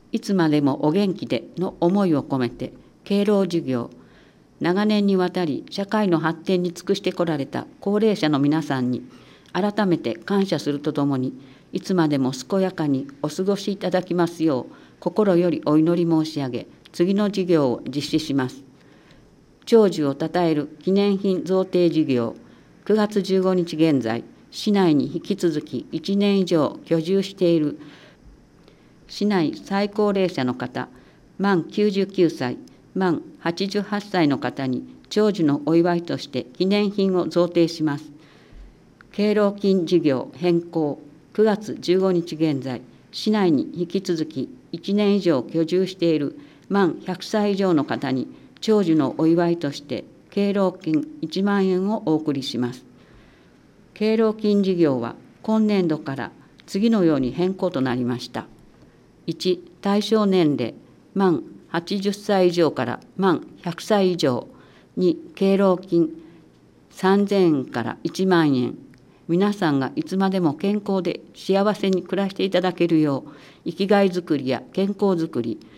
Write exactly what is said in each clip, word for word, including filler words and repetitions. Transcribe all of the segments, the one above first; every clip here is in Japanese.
いつまでもお元気での思いを込めて、敬老事業、長年にわたり社会の発展に尽くしてこられた高齢者の皆さんに改めて感謝するとともに、いつまでも健やかにお過ごしいただきますよう心よりお祈り申し上げ、次の事業を実施します。長寿をたたえる記念品贈呈事業、くがつじゅうごにち現在、市内に引き続きいちねん以上居住している市内最高齢者の方、満きゅうじゅうきゅうさい、満はちじゅうはっさいの方に長寿のお祝いとして記念品を贈呈します。敬老金事業変更、くがつじゅうごにち現在、市内に引き続きいちねん以上居住している満ひゃくさい以上の方に長寿のお祝いとして敬老金いちまんえんをお送りします。敬老金事業は今年度から次のように変更となりました。いち、対象年齢満はちじゅっさい以上から満ひゃくさい以上に敬老金さんぜんえんからいちまんえん、皆さんがいつまでも健康で幸せに暮らしていただけるよう、生きがいづくりや健康づくり、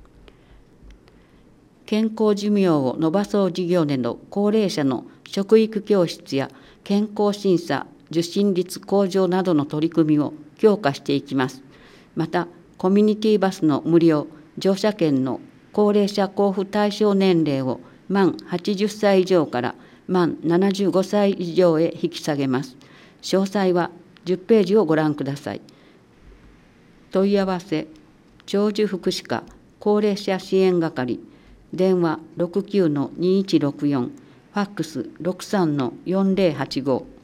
健康寿命を延ばそう事業での高齢者の食育教室や健康審査受診率向上などの取り組みを強化していきます。また、コミュニティバスの無料乗車券の高齢者交付対象年齢を満はちじゅっさい以上から満ななじゅうごさい以上へ引き下げます。詳細はじゅっページをご覧ください。問い合わせ、長寿福祉課高齢者支援係、電話 ろくきゅうのにいちろくよん、ファックス ろくさんのよんぜろはちご。